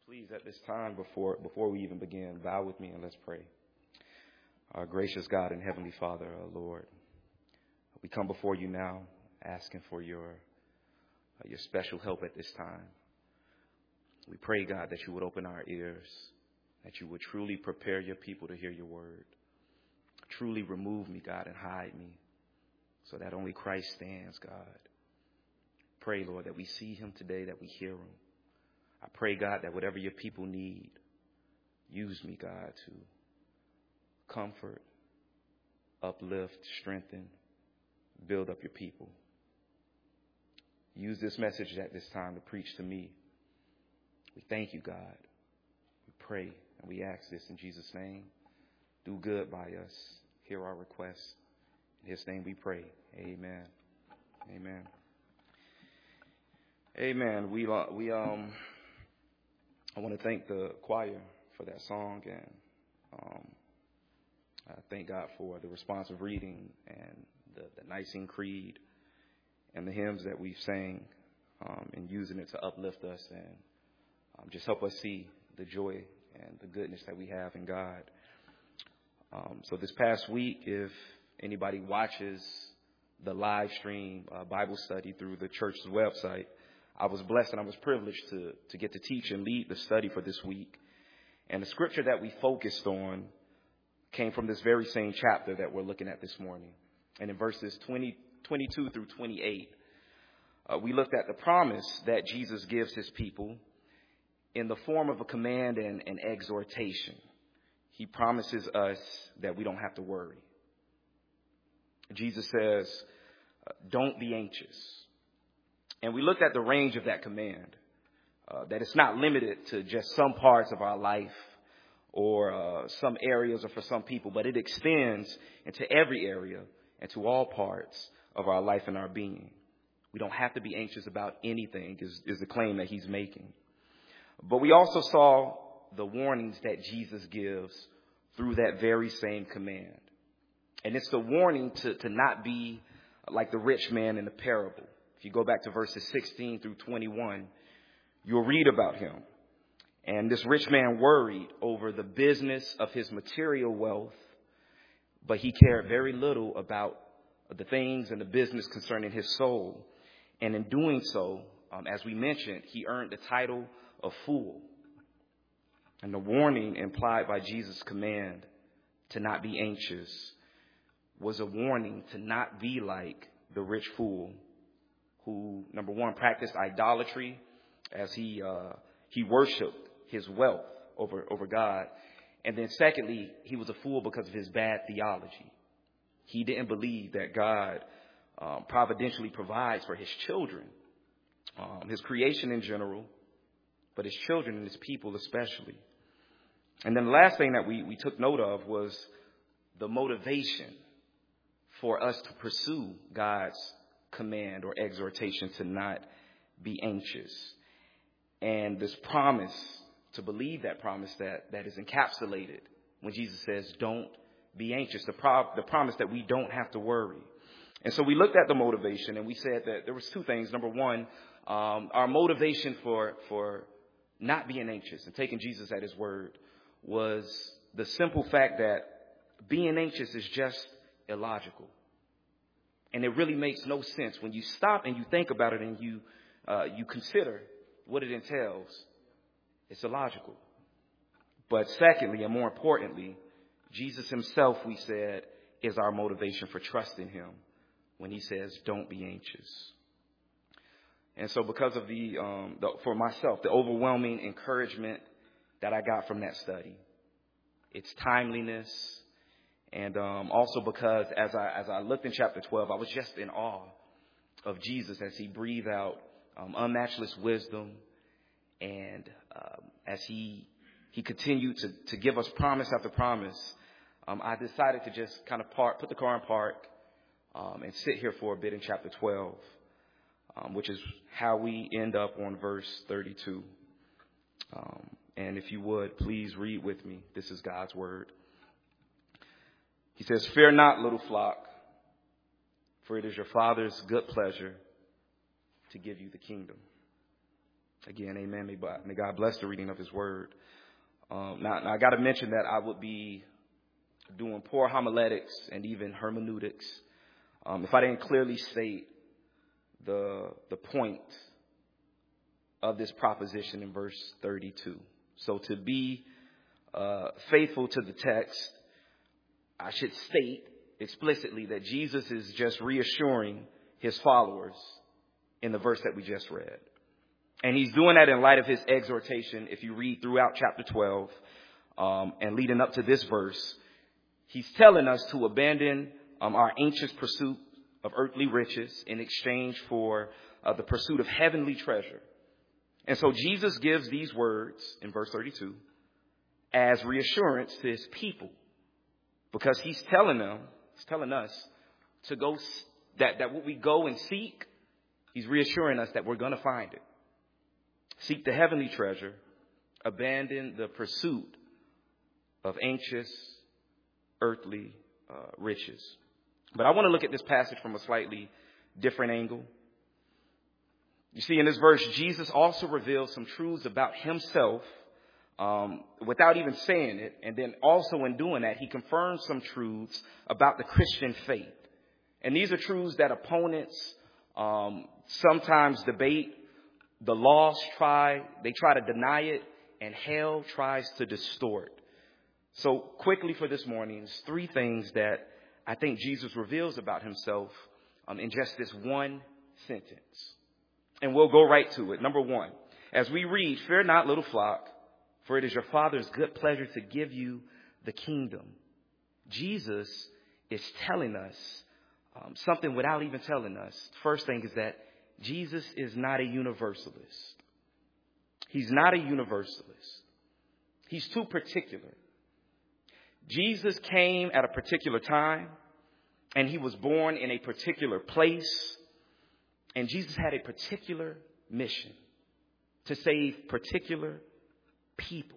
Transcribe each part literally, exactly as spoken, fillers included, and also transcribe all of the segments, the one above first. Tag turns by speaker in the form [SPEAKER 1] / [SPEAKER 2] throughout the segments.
[SPEAKER 1] Please, at this time, before before we even begin, bow with me and let's pray. Our gracious God and Heavenly Father, our Lord, we come before you now asking for your, uh, your special help at this time. We pray, God, that you would open our ears, that you would truly prepare your people to hear your word. Truly remove me, God, and hide me so that only Christ stands, God. Pray, Lord, that we see him today, that we hear him. I pray, God, that whatever your people need, use me, God, to comfort, uplift, strengthen, build up your people. Use this message at this time to preach to me. We thank you, God. We pray and we ask this in Jesus' name. Do good by us. Hear our requests. In his name we pray. Amen. Amen. Amen. We, uh, we, um, I want to thank the choir for that song, and um, I thank God for the responsive reading and the, the Nicene Creed and the hymns that we've sang, um, and using it to uplift us and um, just help us see the joy and the goodness that we have in God. Um, so this past week, if anybody watches the live stream uh, Bible study through the church's website, I was blessed and I was privileged to, to get to teach and lead the study for this week. And the scripture that we focused on came from this very same chapter that we're looking at this morning. And in verses twenty, twenty-two through twenty-eight, uh, we looked at the promise that Jesus gives his people in the form of a command and an exhortation. He promises us that we don't have to worry. Jesus says, don't be anxious. And we looked at the range of that command, uh, that it's not limited to just some parts of our life or uh, some areas or for some people, but it extends into every area and to all parts of our life and our being. We don't have to be anxious about anything is, is the claim that he's making. But we also saw the warnings that Jesus gives through that very same command. And it's the warning to, to not be like the rich man in the parable. If you go back to verses sixteen through twenty-one, you'll read about him. And this rich man worried over the business of his material wealth, but he cared very little about the things and the business concerning his soul. And in doing so, um, as we mentioned, he earned the title of fool. And the warning implied by Jesus' command to not be anxious was a warning to not be like the rich fool who, number one, practiced idolatry as he uh, he worshipped his wealth over, over God. And then secondly, he was a fool because of his bad theology. He didn't believe that God um, providentially provides for his children, um, his creation in general, but his children and his people especially. And then the last thing that we, we took note of was the motivation for us to pursue God's command or exhortation to not be anxious. And this promise, to believe that promise that, that is encapsulated when Jesus says, don't be anxious, the, pro- the promise that we don't have to worry. And so we looked at the motivation and we said that there was two things. Number one, um, our motivation for, for not being anxious and taking Jesus at his word was the simple fact that being anxious is just illogical. And it really makes no sense when you stop and you think about it and you uh, you consider what it entails. It's illogical. But secondly, and more importantly, Jesus himself, we said, is our motivation for trusting him when he says, don't be anxious. And so because of the, um, the for myself, the overwhelming encouragement that I got from that study, its timeliness, and um, also because as I as I looked in chapter twelve, I was just in awe of Jesus as he breathed out um, unmatchless wisdom, and um, as he he continued to, to give us promise after promise. Um, I decided to just kind of park, put the car in park, um, and sit here for a bit in chapter twelve, um, which is how we end up on verse thirty-two. Um, and if you would, please read with me. This is God's word. He says, fear not, little flock, for it is your Father's good pleasure to give you the kingdom. Again, amen. May God, may God bless the reading of his word. Um, now, now, I got to mention that I would be doing poor homiletics and even hermeneutics um, if I didn't clearly state the the point of this proposition in verse thirty-two. So to be uh, faithful to the text, I should state explicitly that Jesus is just reassuring his followers in the verse that we just read. And he's doing that in light of his exhortation. If you read throughout chapter twelve um, and leading up to this verse, he's telling us to abandon um, our anxious pursuit of earthly riches in exchange for uh, the pursuit of heavenly treasure. And so Jesus gives these words in verse thirty-two as reassurance to his people, because he's telling them, he's telling us to go, that, that what we go and seek, he's reassuring us that we're going to find it. Seek the heavenly treasure, abandon the pursuit of anxious earthly uh, riches. But I want to look at this passage from a slightly different angle. You see, in this verse, Jesus also reveals some truths about himself um, without even saying it. And then also in doing that, he confirms some truths about the Christian faith. And these are truths that opponents um, sometimes debate. The lost try, they try to deny it, and hell tries to distort. So quickly for this morning, there's three things that I think Jesus reveals about himself um, in just this one sentence. And we'll go right to it. Number one, as we read, "Fear not, little flock, for it is your Father's good pleasure to give you the kingdom." Jesus is telling us um, something without even telling us. First thing is that Jesus is not a universalist. He's not a universalist. He's too particular. Jesus came at a particular time, and he was born in a particular place. And Jesus had a particular mission to save particular people.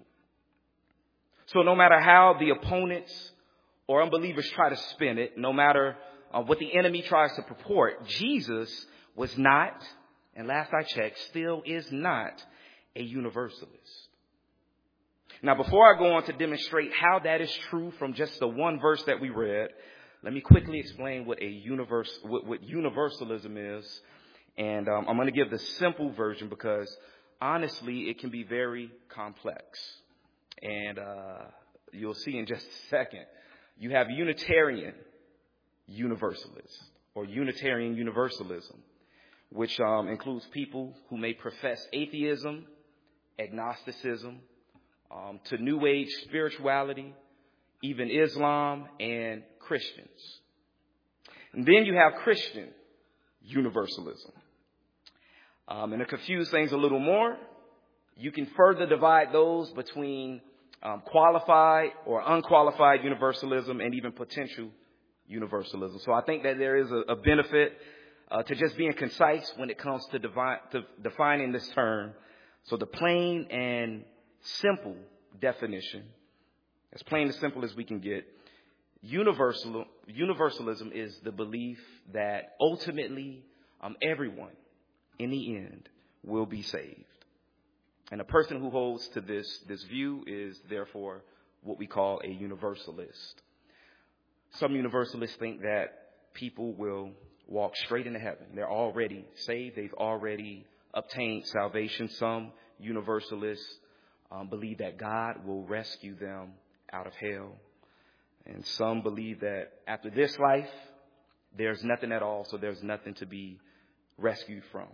[SPEAKER 1] So no matter how the opponents or unbelievers try to spin it, no matter uh, what the enemy tries to purport, Jesus was not, and last I checked, still is not a universalist. Now, before I go on to demonstrate how that is true from just the one verse that we read, let me quickly explain what a universe, what, what universalism is. And um, I'm going to give the simple version because, honestly, it can be very complex. And uh, you'll see in just a second. You have Unitarian Universalists or Unitarian Universalism, which um, includes people who may profess atheism, agnosticism, um, to New Age spirituality, even Islam and Christians. And then you have Christian Universalism. Um, and to confuse things a little more, you can further divide those between um, qualified or unqualified universalism and even potential universalism. So I think that there is a, a benefit uh, to just being concise when it comes to, divine, to defining this term. So the plain and simple definition, as plain and simple as we can get, universal, universalism is the belief that ultimately um, everyone in the end will be saved. And a person who holds to this, this view is therefore what we call a universalist. Some universalists think that people will walk straight into heaven. They're already saved. They've already obtained salvation. Some universalists um, believe that God will rescue them out of hell. And some believe that after this life, there's nothing at all, so there's nothing to be rescued from.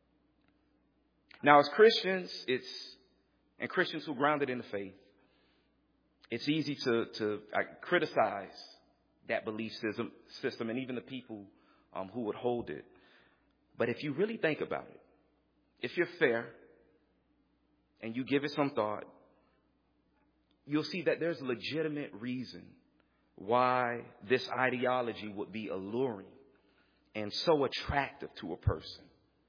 [SPEAKER 1] Now, as Christians, it's and Christians who are grounded in the faith, it's easy to, to uh, criticize that belief system, system and even the people um, who would hold it. But if you really think about it, if you're fair and you give it some thought, you'll see that there's a legitimate reason why this ideology would be alluring and so attractive to a person.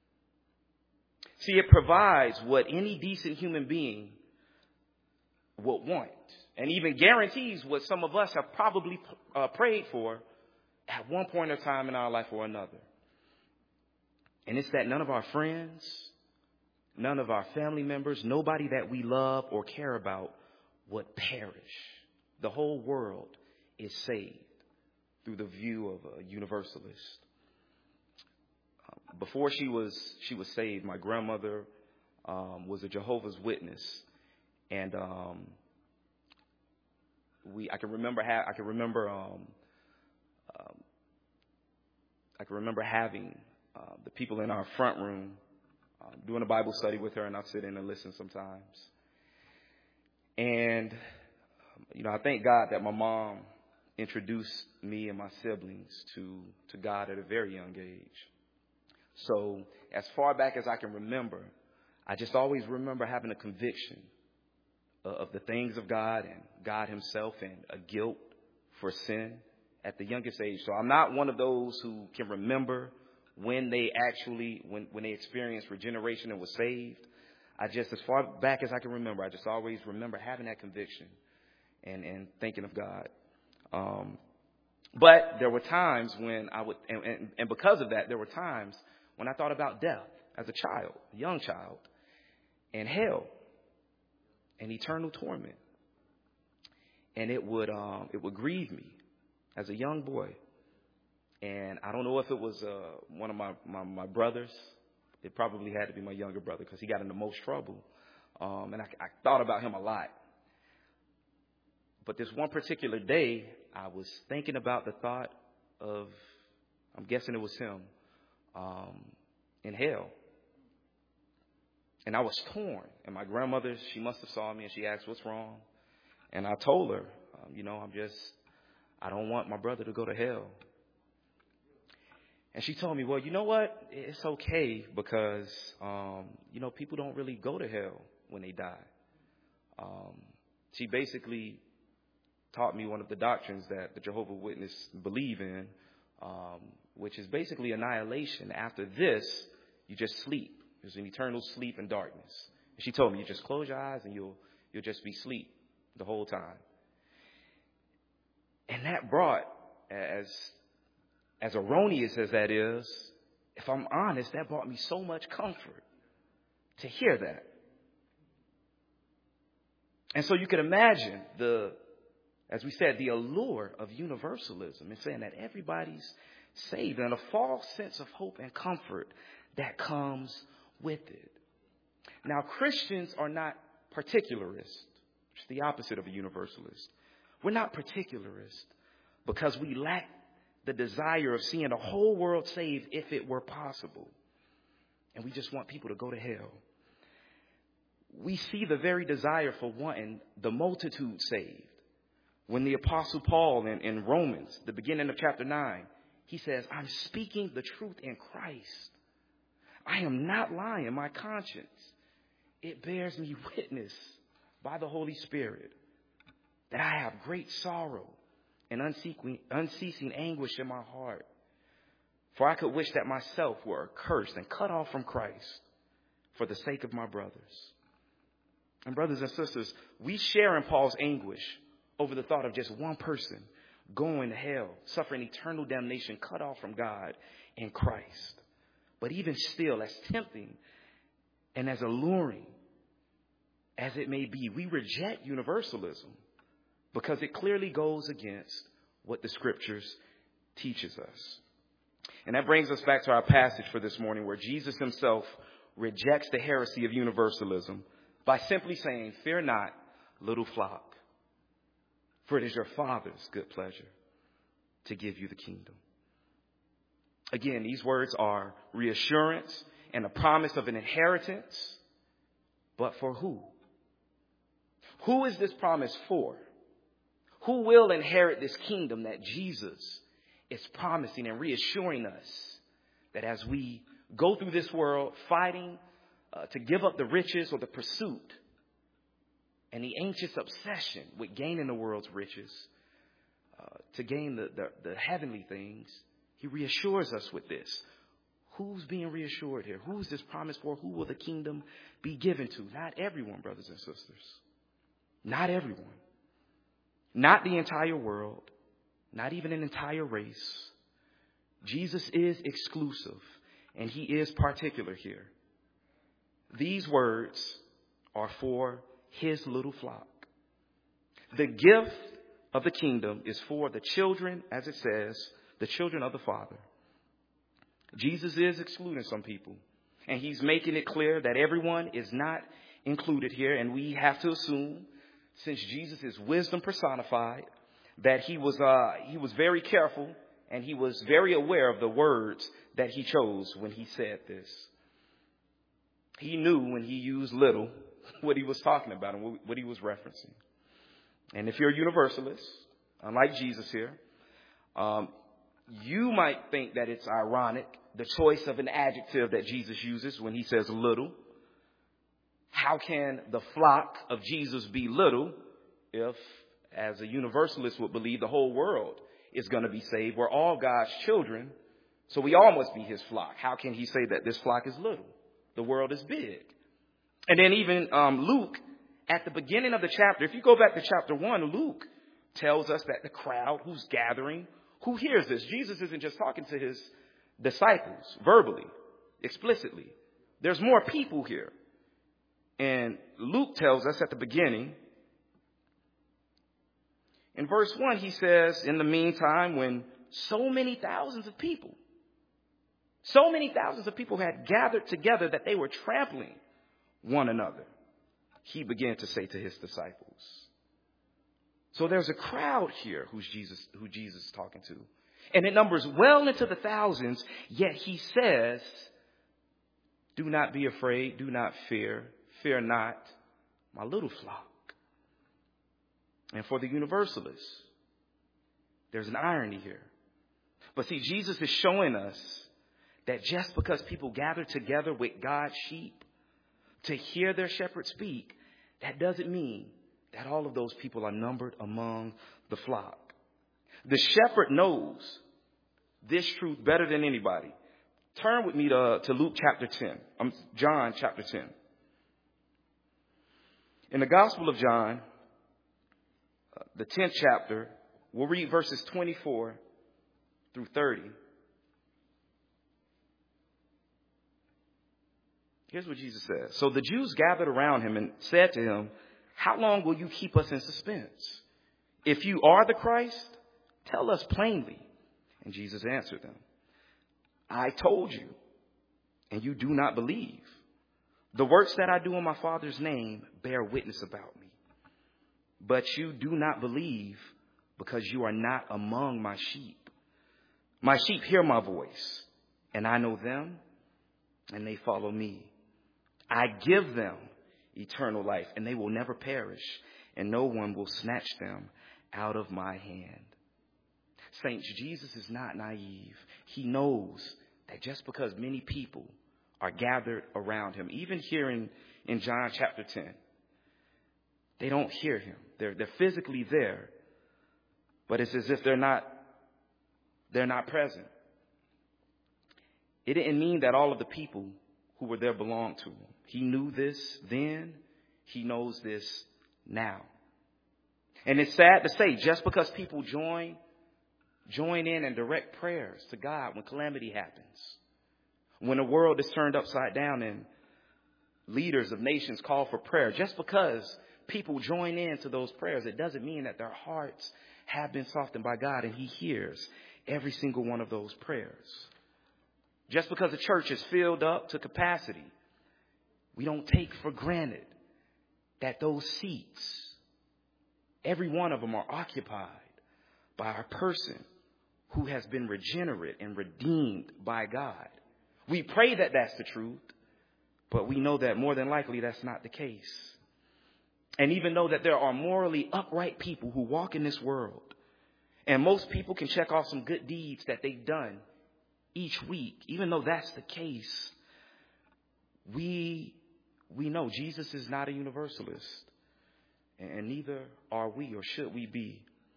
[SPEAKER 1] See, it provides what any decent human being would want, and even guarantees what some of us have probably uh, prayed for at one point in time in our life or another. And it's that none of our friends, none of our family members, nobody that we love or care about would perish. The whole world is saved through the view of a universalist. Before she was she was saved, my grandmother um, was a Jehovah's Witness, and um, we I can remember ha- I can remember um, um, I can remember having uh, the people in our front room uh, doing a Bible study with her, and I'd sit in and listen sometimes. And you know, I thank God that my mom introduced me and my siblings to to God at a very young age. So as far back as I can remember, I just always remember having a conviction of the things of God and God himself and a guilt for sin at the youngest age. So I'm not one of those who can remember when they actually, when, when they experienced regeneration and was saved. I just, as far back as I can remember, I just always remember having that conviction and, and thinking of God. Um, but there were times when I would, and, and, and because of that, there were times when I thought about death as a child, a young child, and hell and eternal torment. And it would um, it would grieve me as a young boy. And I don't know if it was uh, one of my, my, my brothers. It probably had to be my younger brother because he got in the most trouble. Um, and I, I thought about him a lot. But this one particular day, I was thinking about the thought of, I'm guessing it was him, um, in hell. And I was torn. And my grandmother, she must have saw me and she asked, what's wrong? And I told her, um, you know, I'm just, I don't want my brother to go to hell. And she told me, well, you know what? It's okay because, um, you know, people don't really go to hell when they die. Um, she basically taught me one of the doctrines that the Jehovah's Witnesses believe in, um, which is basically annihilation. After this, you just sleep. There's an eternal sleep and darkness. And she told me, you just close your eyes and you'll you'll just be asleep the whole time. And that brought, as as erroneous as that is, if I'm honest, that brought me so much comfort to hear that. And so you can imagine the, as we said, the allure of universalism and saying that everybody's saved and a false sense of hope and comfort that comes with it. Now, Christians are not particularists. It's the opposite of a universalist. We're not particularist because we lack the desire of seeing the whole world saved if it were possible. And we just want people to go to hell. We see the very desire for wanting the multitude saved. When the Apostle Paul in, in Romans, the beginning of chapter nine, he says, I'm speaking the truth in Christ. I am not lying. My conscience, it bears me witness by the Holy Spirit that I have great sorrow and unceasing, unceasing anguish in my heart. For I could wish that myself were accursed and cut off from Christ for the sake of my brothers. And brothers and sisters, we share in Paul's anguish over the thought of just one person going to hell, suffering eternal damnation, cut off from God in Christ. But even still, as tempting and as alluring as it may be, we reject universalism because it clearly goes against what the scriptures teaches us. And that brings us back to our passage for this morning, where Jesus himself rejects the heresy of universalism by simply saying, fear not, little flock, for it is your Father's good pleasure to give you the kingdom. Again, these words are reassurance and a promise of an inheritance. But for who? Who is this promise for? Who will inherit this kingdom that Jesus is promising and reassuring us that as we go through this world fighting uh, to give up the riches or the pursuit and the anxious obsession with gaining the world's riches, uh, to gain the, the, the heavenly things, he reassures us with this. Who's being reassured here? Who's this promise for? Who will the kingdom be given to? Not everyone, brothers and sisters. Not everyone. Not the entire world. Not even an entire race. Jesus is exclusive, and he is particular here. These words are for his little flock. The gift of the kingdom is for the children, as it says, the children of the Father. Jesus is excluding some people, and he's making it clear that everyone is not included here. And we have to assume, since Jesus is wisdom personified, that he was uh, he was very careful and he was very aware of the words that he chose when he said this. He knew when he used little what he was talking about and what he was referencing. And if you're a universalist, unlike Jesus here, um, you might think that it's ironic, the choice of an adjective that Jesus uses when he says little. How can the flock of Jesus be little if, as a universalist would believe, the whole world is going to be saved? We're all God's children, so we all must be his flock. How can he say that this flock is little? The world is big. And then even um, Luke, at the beginning of the chapter, if you go back to chapter one, Luke tells us that the crowd who's gathering, who hears this? Jesus isn't just talking to his disciples verbally, explicitly. There's more people here. And Luke tells us at the beginning, in verse one, he says, in the meantime, when so many thousands of people, so many thousands of people had gathered together that they were trampling one another, he began to say to his disciples. So there's a crowd here who's Jesus, who Jesus is talking to. And it numbers well into the thousands, yet he says, do not be afraid, do not fear, fear not, my little flock. And for the universalists, there's an irony here. But see, Jesus is showing us that just because people gather together with God's sheep to hear their shepherd speak, that doesn't mean that all of those people are numbered among the flock. The shepherd knows this truth better than anybody. Turn with me to, to Luke chapter ten. Um, John chapter ten. In the Gospel of John, uh, the tenth chapter, we'll read verses twenty-four through thirty. Here's what Jesus says. So the Jews gathered around him and said to him, how long will you keep us in suspense? If you are the Christ, tell us plainly. And Jesus answered them, I told you, and you do not believe. The works that I do in my Father's name bear witness about me. But you do not believe because you are not among my sheep. My sheep hear my voice, and I know them, and they follow me. I give them eternal life, and they will never perish, and no one will snatch them out of my hand. Saints, Jesus is not naive. He knows that just because many people are gathered around him, even here in, in John chapter ten, they don't hear him. They're, they're physically there, but it's as if they're not, they're not present. It didn't mean that all of the people who were there belonged to him. He knew this then. He knows this now. And it's sad to say, just because people join, join in and direct prayers to God when calamity happens, when the world is turned upside down and leaders of nations call for prayer, just because people join in to those prayers, it doesn't mean that their hearts have been softened by God and he hears every single one of those prayers. Just because the church is filled up to capacity, we don't take for granted that those seats, every one of them, are occupied by a person who has been regenerate and redeemed by God. We pray that that's the truth, but we know that more than likely that's not the case. And even though that there are morally upright people who walk in this world, and most people can check off some good deeds that they've done each week, even though that's the case, we we know Jesus is not a universalist, and neither are we, or should we be.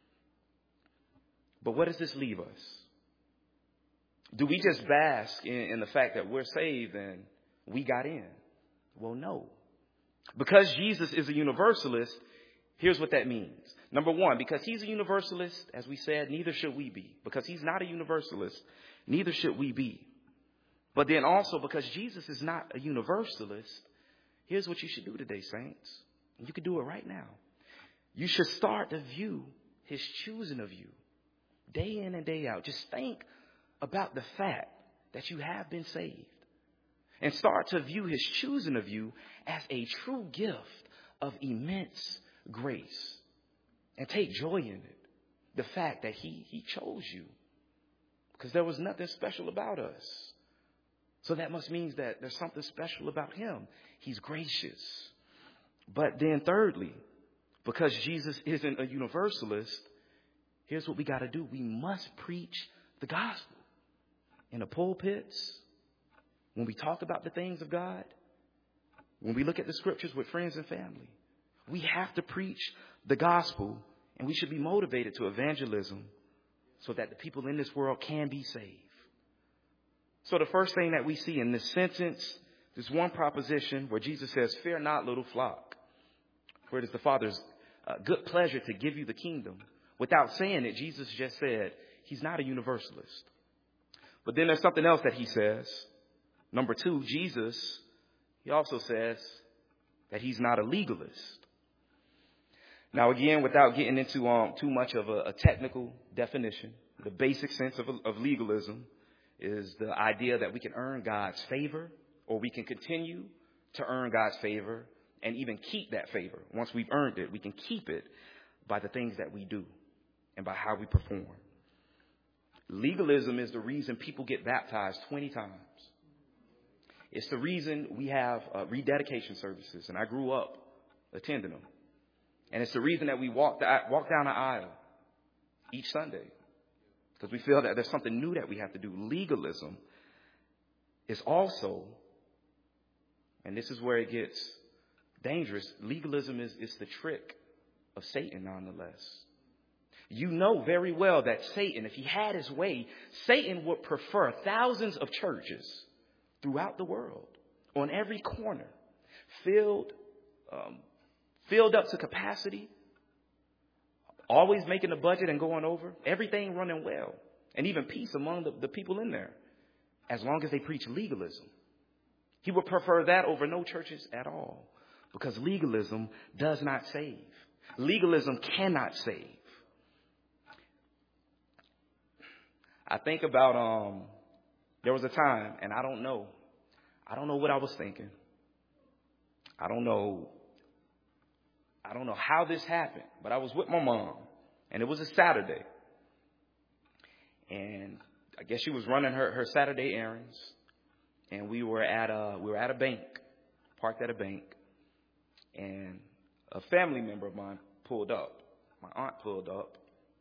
[SPEAKER 1] But what does this leave us? Do we just bask in, in the fact that we're saved and we got in? Well, no. Because Jesus is a universalist, here's what that means. Number one, because he's a universalist, as we said, neither should we be. Because he's not a universalist, neither should we be. But then also, because Jesus is not a universalist, Here's what you should do today, saints. And you can do it right now. You should start to view his choosing of you day in and day out. Just think about the fact that you have been saved. And start to view his choosing of you as a true gift of immense grace. And take joy in it. The fact that he, he chose you. Because there was nothing special about us. So that must mean that there's something special about him. He's gracious. But then thirdly, because Jesus isn't a universalist, here's what we got to do. We must preach the gospel in the pulpits, when we talk about the things of God, when we look at the scriptures with friends and family. We have to preach the gospel, and we should be motivated to evangelism so that the people in this world can be saved. So the first thing that we see in this sentence, there's one proposition where Jesus says, "Fear not, little flock, for it is the Father's uh, good pleasure to give you the kingdom." Without saying it, Jesus just said he's not a universalist. But then there's something else that he says. Number two, Jesus, he also says that he's not a legalist. Now, again, without getting into um, too much of a, a technical definition, the basic sense of, of legalism is the idea that we can earn God's favor, or we can continue to earn God's favor and even keep that favor. Once we've earned it, we can keep it by the things that we do and by how we perform. Legalism is the reason people get baptized twenty times. It's the reason we have uh, rededication services, and I grew up attending them. And it's the reason that we walk, the, walk down the aisle each Sunday, because we feel that there's something new that we have to do. Legalism is also, and this is where it gets dangerous, legalism is, is the trick of Satan nonetheless. You know very well that Satan, if he had his way, Satan would prefer thousands of churches throughout the world, on every corner, filled, um, filled up to capacity, always making the budget and going over, everything running well, and even peace among the, the people in there, as long as they preach legalism. He would prefer that over no churches at all, because legalism does not save. Legalism cannot save. I think about, um, there was a time, and I don't know, I don't know what I was thinking. I don't know, I don't know how this happened, but I was with my mom, and it was a Saturday. And I guess she was running her, her Saturday errands, and we were at a, we were at a bank, parked at a bank, and a family member of mine pulled up. My aunt pulled up,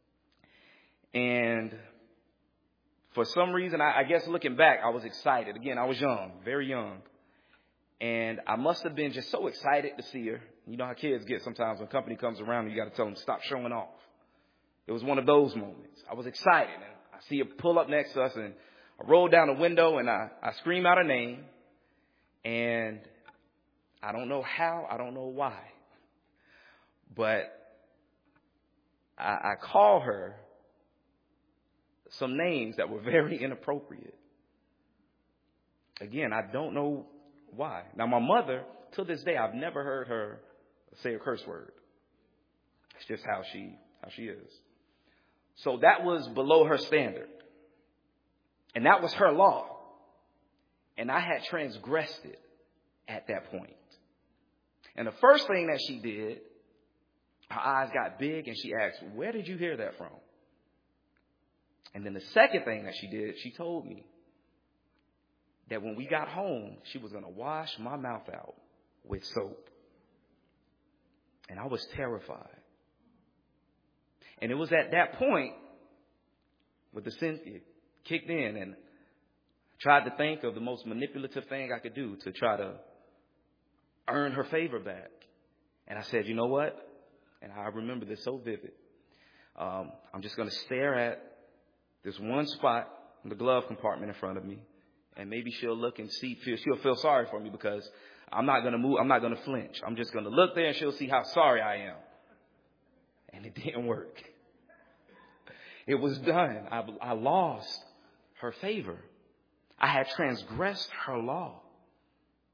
[SPEAKER 1] and for some reason, I, I guess looking back, I was excited. Again, I was young, very young. And I must have been just so excited to see her. You know how kids get sometimes when company comes around, you got to tell them, stop showing off. It was one of those moments. I was excited. And I see her pull up next to us, and I roll down the window, and I, I scream out her name. And I don't know how, I don't know why. But I, I call her some names that were very inappropriate. Again, I don't know why. Now, my mother, to this day, I've never heard her say a curse word. It's just how she how she is. So that was below her standard. And that was her law. And I had transgressed it at that point. And the first thing that she did, her eyes got big, and she asked, "Where did you hear that from?" And then the second thing that she did, she told me that when we got home, she was going to wash my mouth out with soap. And I was terrified. And it was at that point where the sin kicked in, and I tried to think of the most manipulative thing I could do to try to earn her favor back. And I said, you know what? And I remember this so vivid. Um, I'm just going to stare at this one spot in the glove compartment in front of me, and maybe she'll look and see, feel, she'll feel sorry for me, because I'm not going to move. I'm not going to flinch. I'm just going to look there, and she'll see how sorry I am. And it didn't work. It was done. I, I lost her favor. I had transgressed her law.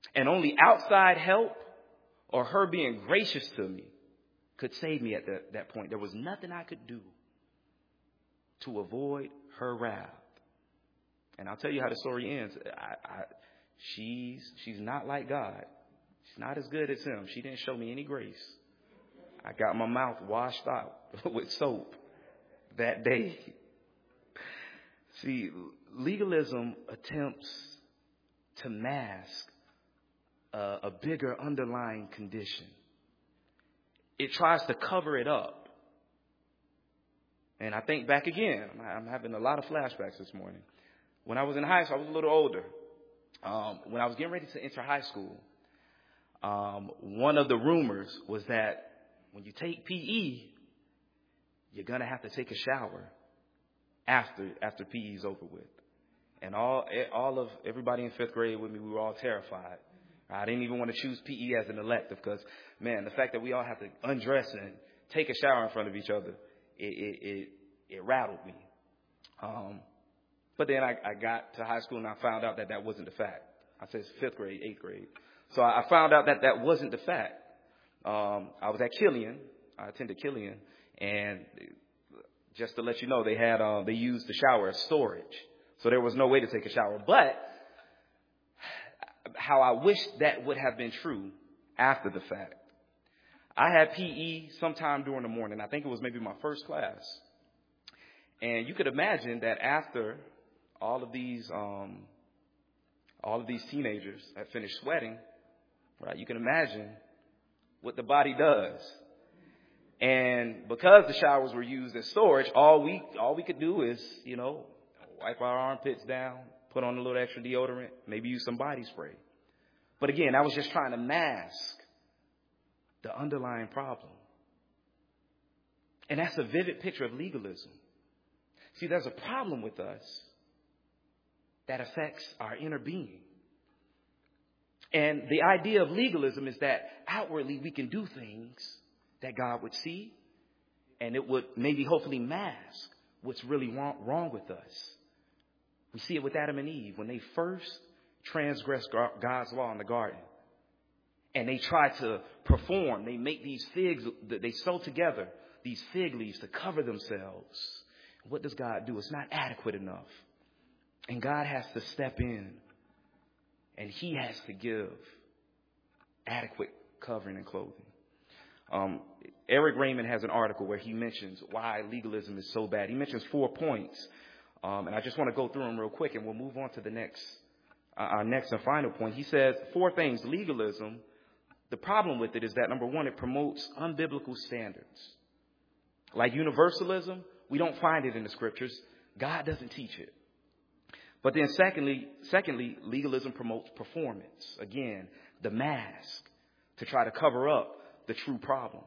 [SPEAKER 1] And only outside help or her being gracious to me could save me at that, that point. There was nothing I could do to avoid her wrath. And I'll tell you how the story ends. I, I, she's, she's not like God. She's not as good as him. She didn't show me any grace. I got my mouth washed out with soap that day. See, legalism attempts to mask a, a bigger underlying condition. It tries to cover it up. And I think back again, I'm having a lot of flashbacks this morning. When I was in high school, I was a little older. Um, when I was getting ready to enter high school, um, one of the rumors was that when you take P E, you're going to have to take a shower after after P E is over with. And all all of everybody in fifth grade with me, we were all terrified. I didn't even want to choose P E as an elective because, man, the fact that we all have to undress and take a shower in front of each other, it it it, it rattled me. Um, but then I, I got to high school and I found out that that wasn't the fact. I said it's fifth grade, eighth grade. So I found out that that wasn't the fact. Um, I was at Killian. I attended Killian, and just to let you know, they had uh, they used the shower as storage, so there was no way to take a shower. But how I wish that would have been true after the fact. I had P E sometime during the morning. I think it was maybe my first class, and you could imagine that after all of these um, all of these teenagers had finished sweating, right? You can imagine what the body does. And because the showers were used as storage, all we all we could do is, you know, wipe our armpits down, put on a little extra deodorant, maybe use some body spray. But again, I was just trying to mask the underlying problem. And that's a vivid picture of legalism. See, there's a problem with us that affects our inner being. And the idea of legalism is that outwardly we can do things that God would see, and it would maybe hopefully mask what's really wrong with us. We see it with Adam and Eve when they first transgressed God's law in the garden. And they try to perform. They make these figs, they sew together these fig leaves to cover themselves. What does God do? It's not adequate enough. And God has to step in. And he has to give adequate covering and clothing. Um, Eric Raymond has an article where he mentions why legalism is so bad. He mentions four points. Um, and I just want to go through them real quick, and we'll move on to the next, uh, our next and final point. He says four things. Legalism, the problem with it is that, number one, it promotes unbiblical standards. Like universalism, we don't find it in the scriptures. God doesn't teach it. But then secondly, secondly, legalism promotes performance. Again, the mask to try to cover up the true problem.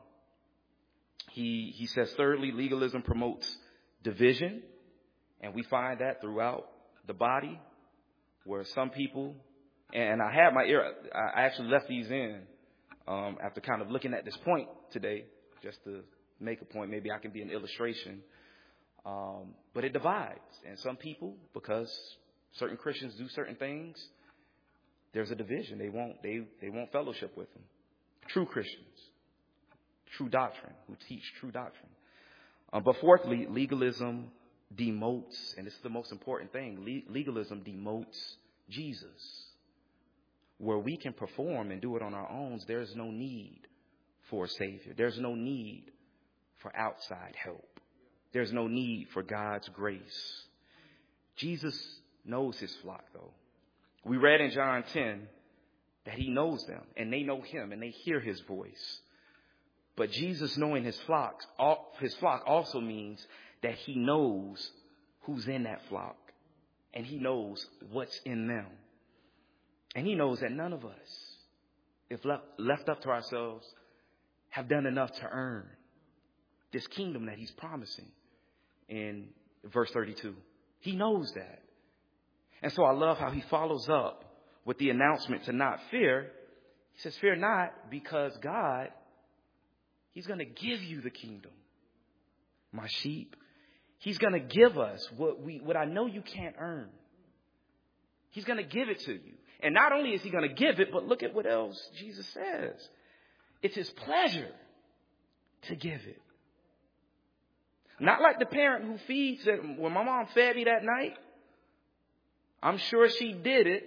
[SPEAKER 1] He, he says, thirdly, legalism promotes division. And we find that throughout the body where some people, and I had my ear, I actually left these in um, after kind of looking at this point today, just to make a point. Maybe I can be an illustration. Um, but it divides. And some people, because certain Christians do certain things, there's a division. They won't, they, they won't fellowship with them. True Christians, true doctrine, who teach true doctrine. Um, but fourthly, legalism demotes, and this is the most important thing, le- legalism demotes Jesus. Where we can perform and do it on our own, there's no need for a Savior. There's no need for outside help. There's no need for God's grace. Jesus knows his flock, though. We read in John ten that he knows them, and they know him, and they hear his voice. But Jesus knowing his flocks, his flock also means that he knows who's in that flock, and he knows what's in them. And he knows that none of us, if left, left up to ourselves, have done enough to earn this kingdom that he's promising in verse thirty-two. He knows that. And so I love how he follows up with the announcement to not fear. He says, fear not, because God, he's going to give you the kingdom, my sheep. He's going to give us what we, what I know you can't earn. He's going to give it to you. And not only is he going to give it, but look at what else Jesus says. It's his pleasure to give it. Not like the parent who feeds it. When my mom fed me that night, I'm sure she did it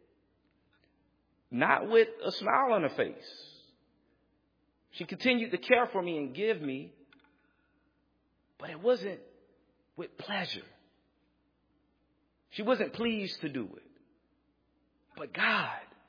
[SPEAKER 1] not with a smile on her face. She continued to care for me and give me, but it wasn't with pleasure. She wasn't pleased to do it. But God,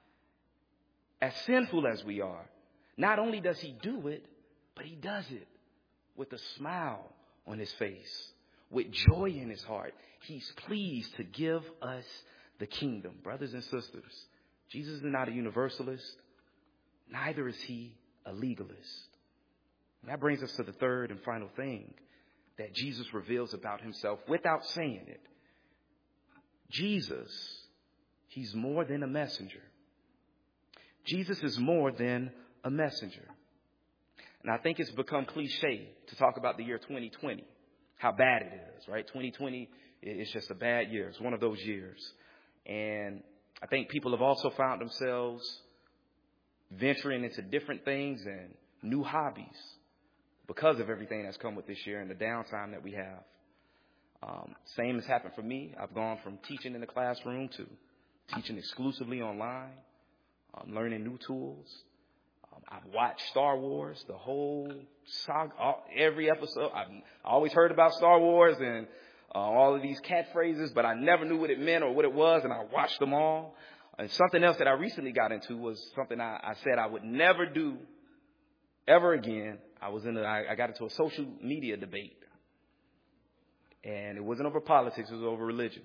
[SPEAKER 1] as sinful as we are, not only does he do it, but he does it with a smile on his face, with joy in his heart. He's pleased to give us the kingdom. Brothers and sisters, Jesus is not a universalist. Neither is he a legalist. And that brings us to the third and final thing that Jesus reveals about himself without saying it. Jesus, he's more than a messenger. Jesus is more than a messenger. And I think it's become cliche to talk about the year twenty twenty, how bad it is, right? twenty twenty is just a bad year. It's one of those years. And I think people have also found themselves venturing into different things and new hobbies because of everything that's come with this year and the downtime that we have. Um, same has happened for me. I've gone from teaching in the classroom to teaching exclusively online, um, learning new tools. Um, I've watched Star Wars, the whole saga, all, every episode. I've always heard about Star Wars and uh, all of these catchphrases, but I never knew what it meant or what it was, and I watched them all. And something else that I recently got into was something I, I said I would never do ever again. I was in a, I, I got into a social media debate. And it wasn't over politics, it was over religion.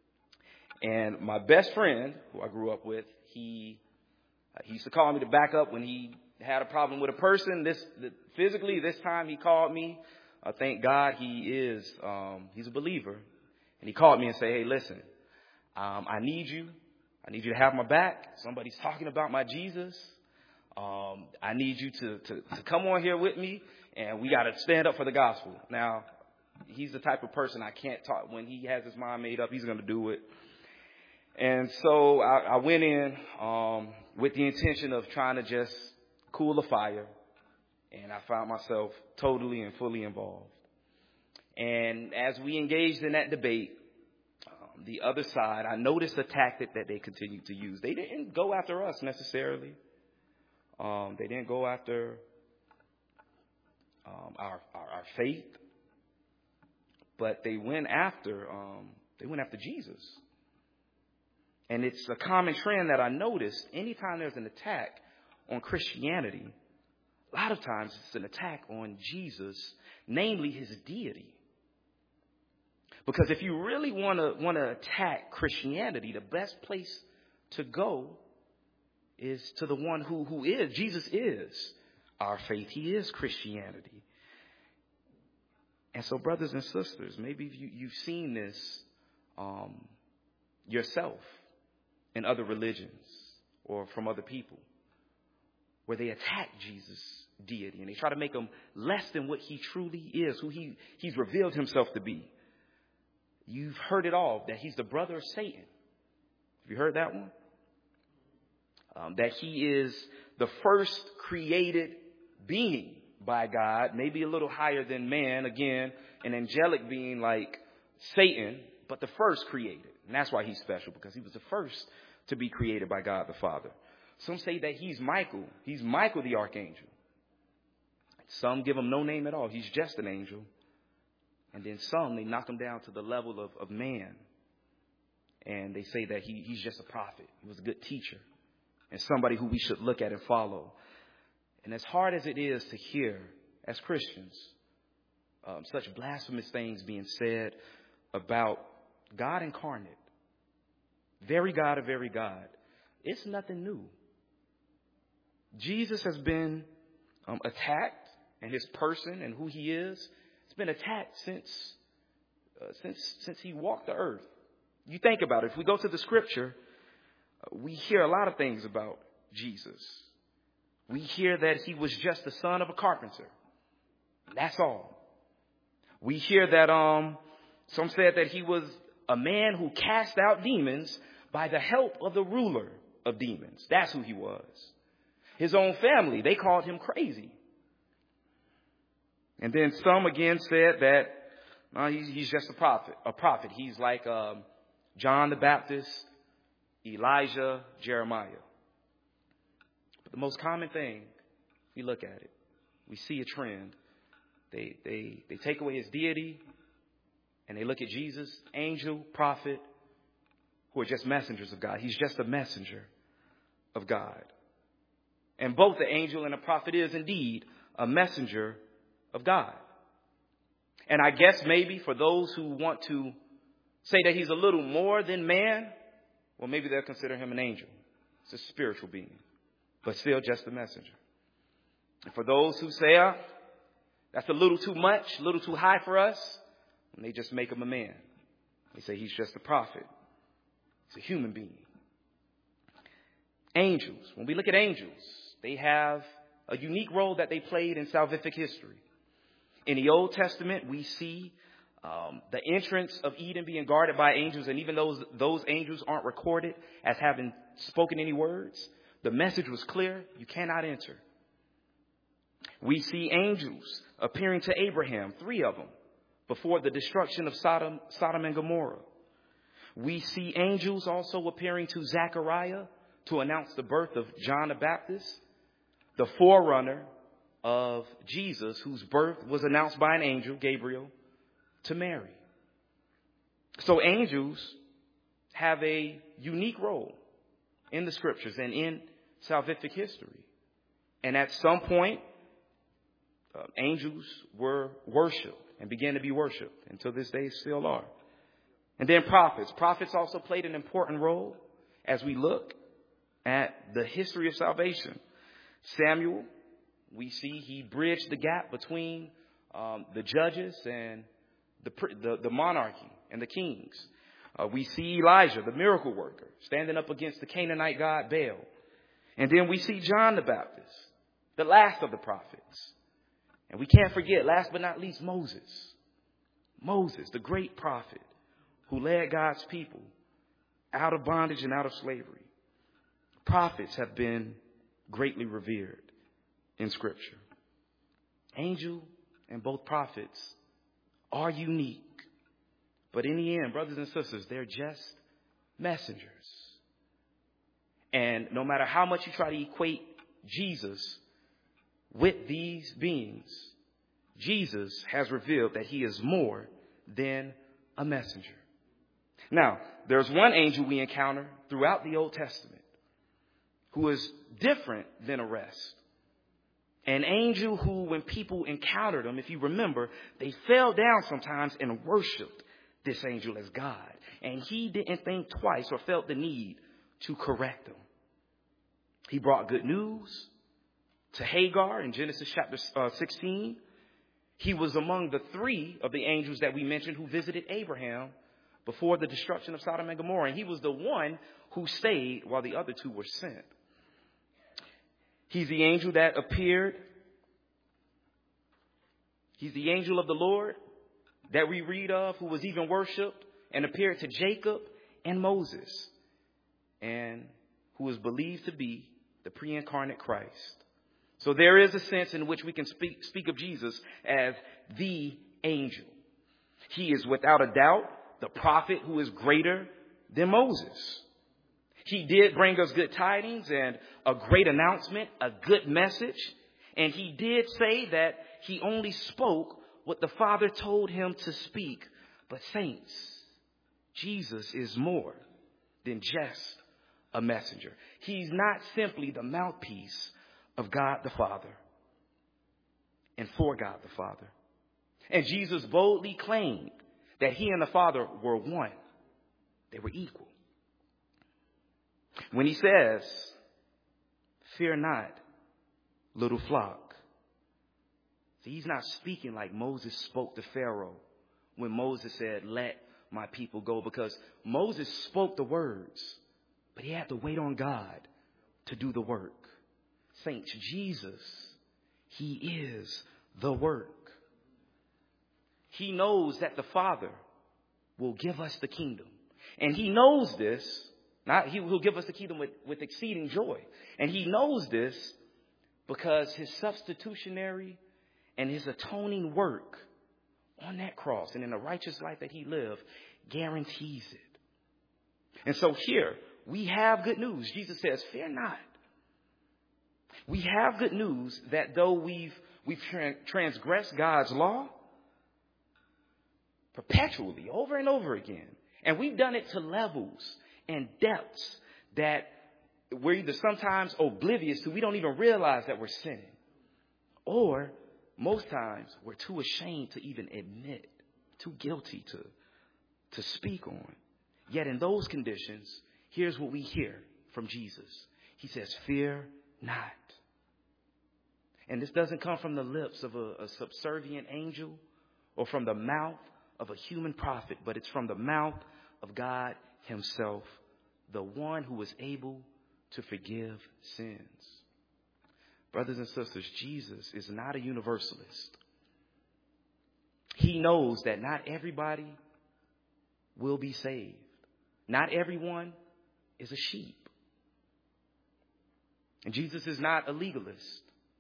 [SPEAKER 1] And my best friend, who I grew up with, he uh, he used to call me to back up when he had a problem with a person. This the, physically, this time he called me. Uh, thank God he is, um, he's a believer. And he called me and said, hey, listen, um, I need you. I need you to have my back. Somebody's talking about my Jesus. Um, I need you to, to, to come on here with me, and we got to stand up for the gospel. Now, he's the type of person I can't talk. When he has his mind made up, he's going to do it. And so I, I went in um, with the intention of trying to just cool the fire. And I found myself totally and fully involved. And as we engaged in that debate, um, the other side, I noticed a tactic that they continued to use. They didn't go after us necessarily. Um, they didn't go after um, our, our our faith. But they went after um, they went after Jesus. And it's a common trend that I noticed. Anytime there's an attack on Christianity, a lot of times it's an attack on Jesus, namely his deity. Because if you really want to want to attack Christianity, the best place to go is to the one who, who is. Jesus is our faith. He is Christianity. And so, brothers and sisters, maybe you, you've seen this um, yourself in other religions or from other people, where they attack Jesus' deity and they try to make him less than what he truly is, who he, he's revealed himself to be. You've heard it all, that he's the brother of Satan. Have you heard that one? Um, that he is the first created being by God, maybe a little higher than man, again, an angelic being like Satan, but the first created. And that's why he's special, because he was the first to be created by God the Father. Some say that he's Michael. He's Michael the archangel. Some give him no name at all. He's just an angel. And then some, they knock him down to the level of, of man. And they say that he, he's just a prophet. He was a good teacher and somebody who we should look at and follow. And as hard as it is to hear as Christians, um, such blasphemous things being said about God incarnate, very God of very God, it's nothing new. Jesus has been um, attacked, and his person and who he is, it's been attacked since uh, since since he walked the earth. You think about it. If we go to the scripture, uh, we hear a lot of things about Jesus. We hear that he was just the son of a carpenter. That's all. We hear that um, some said that he was a man who cast out demons by the help of the ruler of demons. That's who he was. His own family, they called him crazy. And then some again said that uh, he's, he's just a prophet. A prophet. He's like um, John the Baptist, Elijah, Jeremiah. But the most common thing, if we look at it, we see a trend. They they they take away his deity, and they look at Jesus, angel, prophet, who are just messengers of God. He's just a messenger of God. And both the angel and the prophet is indeed a messenger of God. And I guess maybe for those who want to say that he's a little more than man, well, maybe they'll consider him an angel. It's a spiritual being, but still just a messenger. And for those who say, oh, that's a little too much, a little too high for us, and they just make him a man. They say he's just a prophet. He's a human being. Angels. When we look at angels, they have a unique role that they played in salvific history. In the Old Testament, we see um, the entrance of Eden being guarded by angels. And even though those angels aren't recorded as having spoken any words, the message was clear. You cannot enter. We see angels appearing to Abraham, three of them, before the destruction of Sodom, Sodom and Gomorrah. We see angels also appearing to Zechariah to announce the birth of John the Baptist, the forerunner of Jesus, whose birth was announced by an angel, Gabriel, to Mary. So angels have a unique role in the scriptures and in salvific history. And at some point, uh, angels were worshipped and began to be worshipped. Until this day still are. And then prophets. Prophets also played an important role as we look at the history of salvation. Samuel, we see he bridged the gap between um, the judges and the, the, the monarchy and the kings. Uh, we see Elijah, the miracle worker, standing up against the Canaanite god Baal. And then we see John the Baptist, the last of the prophets. And we can't forget, last but not least, Moses. Moses, the great prophet who led God's people out of bondage and out of slavery. Prophets have been greatly revered in Scripture. Angel and both prophets are unique. But in the end, brothers and sisters, they're just messengers. And no matter how much you try to equate Jesus with these beings, Jesus has revealed that he is more than a messenger. Now, there's one angel we encounter throughout the Old Testament who is different than the rest. An angel who, when people encountered him, if you remember, they fell down sometimes and worshiped this angel as God. And he didn't think twice or felt the need to correct them. He brought good news to Hagar in Genesis chapter uh, sixteen. He was among the three of the angels that we mentioned who visited Abraham before the destruction of Sodom and Gomorrah. And he was the one who stayed while the other two were sent. He's the angel that appeared. He's the angel of the Lord that we read of, who was even worshipped and appeared to Jacob and Moses, and who was believed to be the pre-incarnate Christ. So there is a sense in which we can speak, speak of Jesus as the angel. He is without a doubt the prophet who is greater than Moses. He did bring us good tidings and a great announcement, a good message. And he did say that he only spoke what the Father told him to speak. But saints, Jesus is more than just a messenger. He's not simply the mouthpiece of God the Father and for God the Father. And Jesus boldly claimed that he and the Father were one. They were equal. When he says, "Fear not, little flock." See, he's not speaking like Moses spoke to Pharaoh when Moses said, "Let my people go," because Moses spoke the words, but he had to wait on God to do the work. Saints, Jesus, he is the work. He knows that the Father will give us the kingdom. And he knows this Not he will give us the kingdom with, with exceeding joy. And he knows this because his substitutionary and his atoning work on that cross and in the righteous life that he lived guarantees it. And so here we have good news. Jesus says, fear not. We have good news that though we've, we've transgressed God's law perpetually over and over again, and we've done it to levels and depths that we're either sometimes oblivious to, we don't even realize that we're sinning. Or most times we're too ashamed to even admit, too guilty to, to speak on. Yet in those conditions, here's what we hear from Jesus. He says, fear not. And this doesn't come from the lips of a, a subservient angel or from the mouth of a human prophet, but it's from the mouth of God himself, the one who is able to forgive sins. Brothers and sisters, Jesus is not a universalist. He knows that not everybody will be saved. Not everyone is a sheep. And Jesus is not a legalist.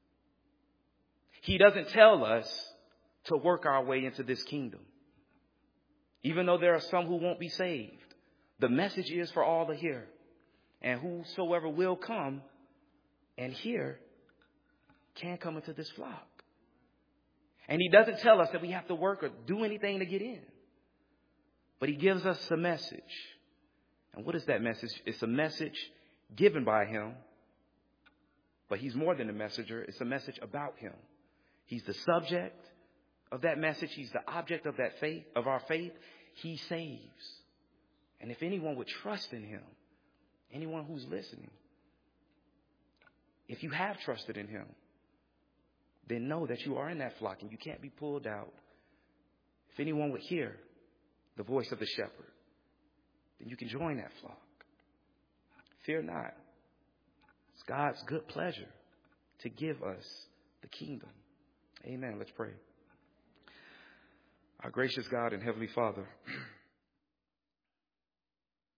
[SPEAKER 1] He doesn't tell us to work our way into this kingdom. Even though there are some who won't be saved, the message is for all to hear. And whosoever will come and hear can come into this flock. And he doesn't tell us that we have to work or do anything to get in. But he gives us a message. And what is that message? It's a message given by him. But he's more than a messenger. It's a message about him. He's the subject of that message. He's the object of that faith, of our faith. He saves. And if anyone would trust in him, anyone who's listening, if you have trusted in him, then know that you are in that flock and you can't be pulled out. If anyone would hear the voice of the shepherd, then you can join that flock. Fear not. It's God's good pleasure to give us the kingdom. Amen. Let's pray. Our gracious God and Heavenly Father,